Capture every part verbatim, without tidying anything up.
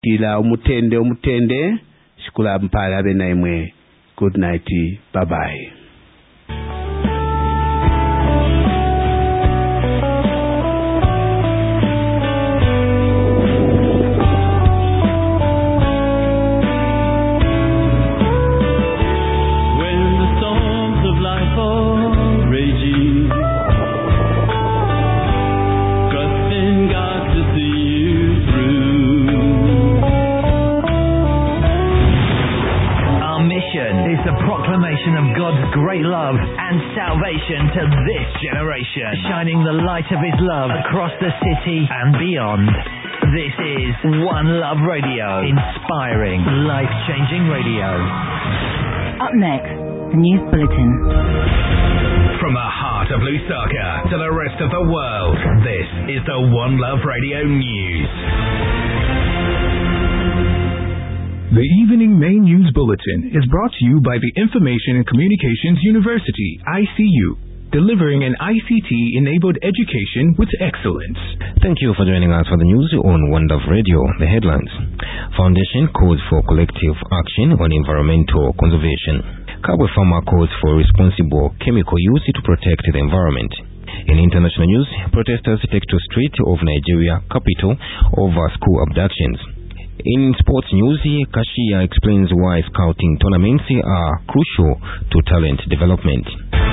Ila umutende umutende shikula mpala benaimwe. Good night. Bye bye. Great love and salvation to this generation, shining the light of His love across the city and beyond. This is One Love Radio, inspiring, life-changing radio. Up next, the News Bulletin. From the heart of Lusaka to the rest of the world, this is the One Love Radio News. The Evening Main News Bulletin is brought to you by the Information and Communications University, I C U, delivering an I C T-enabled education with excellence. Thank you for joining us for the news on One Love Radio. The headlines. Foundation calls for collective action on environmental conservation. Kabwe Farmer calls for responsible chemical use to protect the environment. In international news, protesters take to street of Nigeria capital over school abductions. In sports news, Kashia explains why scouting tournaments are crucial to talent development.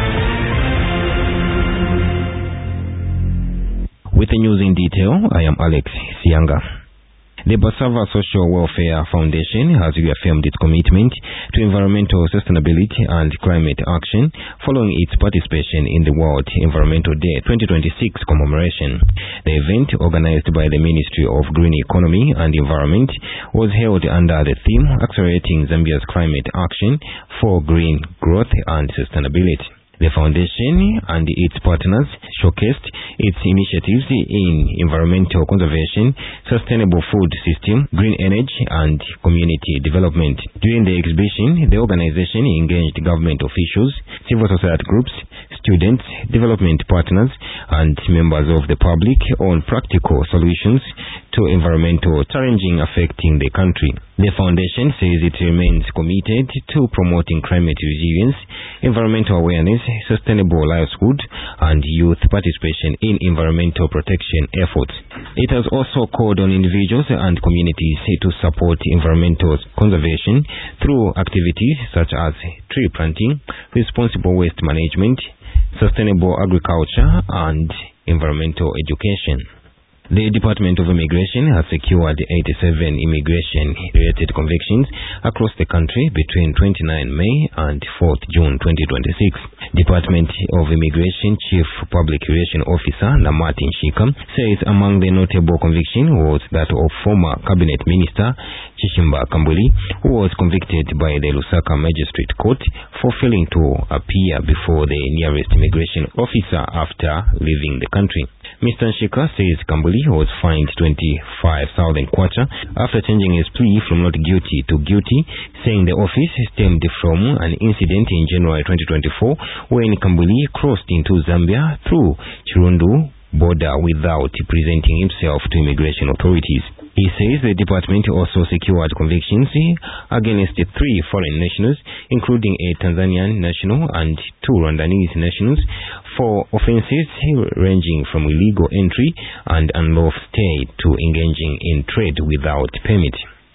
With the news in detail, I am Alex Sianga. The Basava Social Welfare Foundation has reaffirmed its commitment to environmental sustainability and climate action following its participation in the World Environmental Day twenty twenty-six commemoration. The event, organized by the Ministry of Green Economy and Environment, was held under the theme Accelerating Zambia's Climate Action for Green Growth and Sustainability. The foundation and its partners showcased its initiatives in environmental conservation, sustainable food system, green energy, and community development. During the exhibition, the organization engaged government officials, civil society groups, students, development partners, and members of the public on practical solutions to environmental challenges affecting the country. The foundation says it remains committed to promoting climate resilience, environmental awareness, sustainable livelihood, and youth participation in environmental protection efforts. It has also called on individuals and communities to support environmental conservation through activities such as tree planting, responsible waste management, sustainable agriculture, and environmental education. The Department of Immigration has secured eighty-seven immigration-related convictions across the country between the twenty-ninth of May and fourth of June twenty twenty-six. Department of Immigration Chief Public Relations Officer Namatin Shika says among the notable convictions was that of former Cabinet Minister Chishimba Kambuli, who was convicted by the Lusaka Magistrate Court for failing to appear before the nearest immigration officer after leaving the country. Mister Shika says Kambuli was fined twenty-five thousand kwacha after changing his plea from not guilty to guilty, saying the office stemmed from an incident in January twenty twenty-four when Kambuli crossed into Zambia through Chirundu border without presenting himself to immigration authorities. He says the department also secured convictions against three foreign nationals, including a Tanzanian national and two Rwandanese nationals, for offenses ranging from illegal entry and unlawful stay to engaging in trade without permit.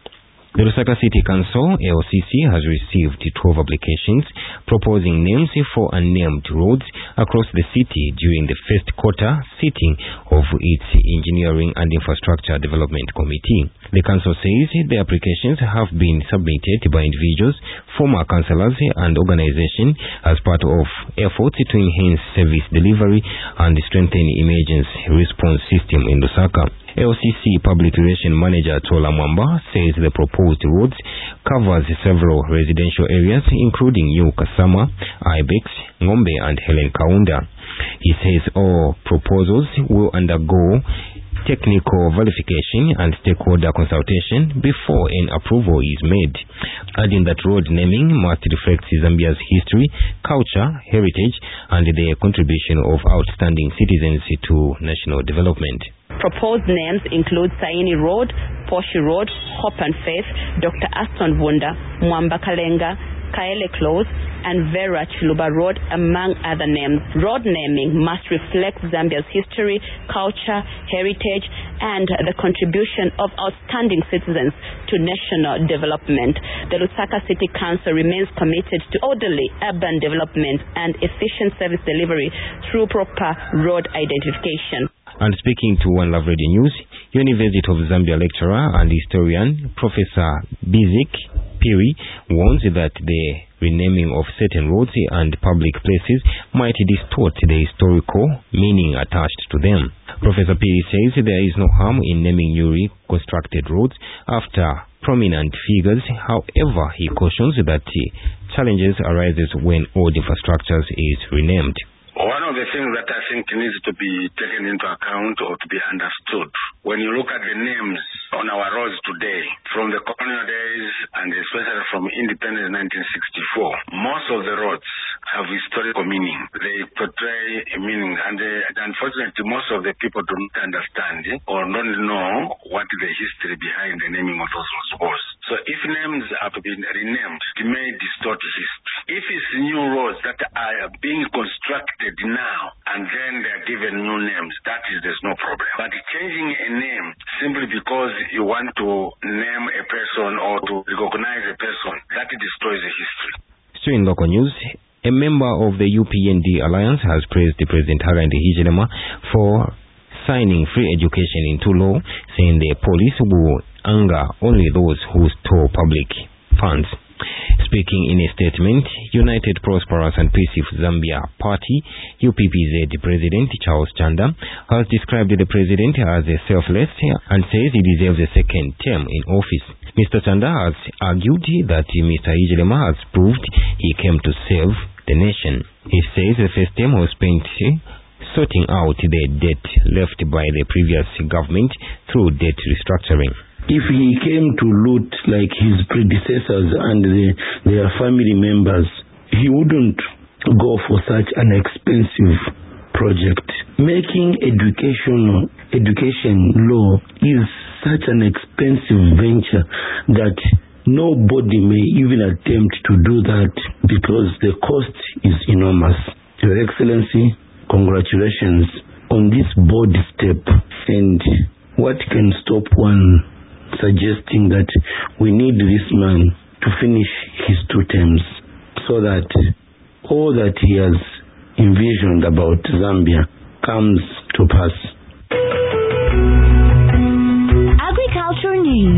The Lusaka City Council, L C C, has received twelve applications proposing names for unnamed roads across the city during the first quarter sitting of its Engineering and Infrastructure Development Committee. The Council says the applications have been submitted by individuals, former councillors, and organizations as part of efforts to enhance service delivery and strengthen emergency response system in Lusaka. L C C Public Relations Manager Tola Mwamba says the proposed roads covers several residential areas including New Kasama, Ibex, Ngombe, and Helen Kaunda. He says all proposals will undergo technical verification and stakeholder consultation before an approval is made, adding that road naming must reflect Zambia's history, culture, heritage, and the contribution of outstanding citizens to national development. Proposed names include Saini Road, Poshi Road, Hope and Faith, Doctor Aston Vunda, Mwamba Kalenga, Kaele Close, and Vera Chiluba Road, among other names. Road naming must reflect Zambia's history, culture, heritage, and the contribution of outstanding citizens to national development. The Lusaka City Council remains committed to orderly urban development and efficient service delivery through proper road identification. And speaking to One Love Radio News, University of Zambia lecturer and historian Professor Bizik Piri warns that the renaming of certain roads and public places might distort the historical meaning attached to them. Professor Piri says there is no harm in naming newly constructed roads after prominent figures. However, he cautions that challenges arises when old infrastructures is renamed. One of the things that I think needs to be taken into account or to be understood, when you look at the names on our roads today, from the colonial days and especially from independence nineteen sixty-four, most of the roads have historical meaning. They portray a meaning, and uh, unfortunately most of the people do not understand or don't know what the history behind the naming of those roads was. So if names have been renamed, it may distort history. If it's new roads that are being constructed now and then they're given new names, that is, there's no problem. But changing a name simply because you want to name a person or to recognize a person, that destroys the history. Still in local news, a member of the U P N D Alliance has praised the President Hakainde Hichilema for signing free education into law, saying the police will anger only those who store public funds. Speaking in a statement, United Prosperous and Peaceful Zambia Party, U P P Z President Charles Chanda, has described the President as a selfless and says he deserves a second term in office. Mister Chanda has argued that Mister Hichilema has proved he came to serve the nation. He says the first term was spent sorting out the debt left by the previous government through debt restructuring. If he came to loot like his predecessors and the, their family members, he wouldn't go for such an expensive project. Making education, education law is such an expensive venture that nobody may even attempt to do that because the cost is enormous. Your Excellency, congratulations on this bold step. And what can stop one suggesting that we need this man to finish his two terms so that all that he has envisioned about Zambia comes to pass. Agriculture news.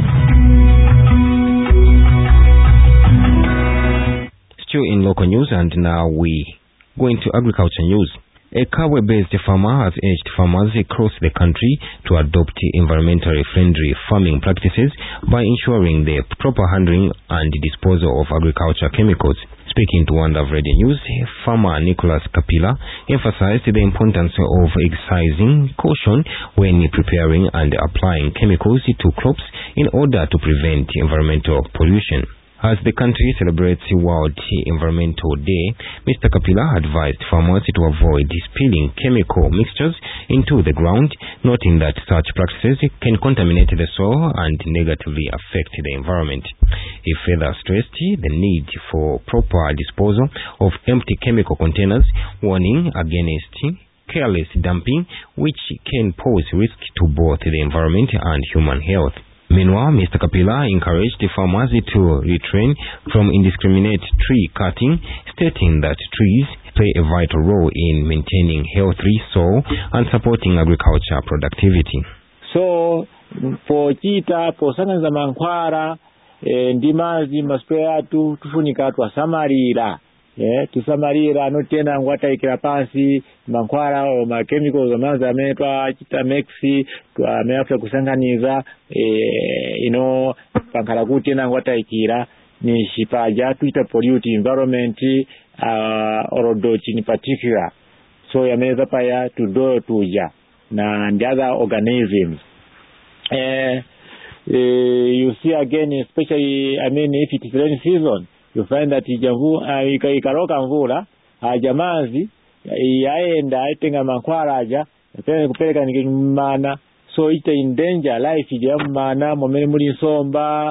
Still in local news, and now we go into agriculture news. A Kabwe-based farmer has urged farmers across the country to adopt environmentally friendly farming practices by ensuring the proper handling and disposal of agriculture chemicals. Speaking to One Love Radio News, farmer Nicholas Kapila emphasized the importance of exercising caution when preparing and applying chemicals to crops in order to prevent environmental pollution. As the country celebrates World Environmental Day, Mister Kapila advised farmers to avoid spilling chemical mixtures into the ground, noting that such practices can contaminate the soil and negatively affect the environment. He further stressed the need for proper disposal of empty chemical containers, warning against careless dumping, which can pose risk to both the environment and human health. Meanwhile, Mister Kapila encouraged the farmers to refrain from indiscriminate tree cutting, stating that trees play a vital role in maintaining healthy soil and supporting agriculture productivity. So, for chita, for sanganza mankwara, ndimazi masprea tu tufunika tu samarira. Yeah, to samarira no tena ngwata ikira pansi mankwara o ma chemicals amanza ametwa chita mexi to ameafya kusanganiza eh you know pankala kuti na ngwata ikira ni shipaja tuita pollute environment uh orodochi in particular, so yameza paya to do tuja na the other organisms. eh, eh you see again, especially I mean if it is rainy season, you find that ijavu uh, ikaroka mvula hajamazi yaenda itenga mankwara aja tena kupeleka nikimana, so ite in danger life ya mana momene muli nsomba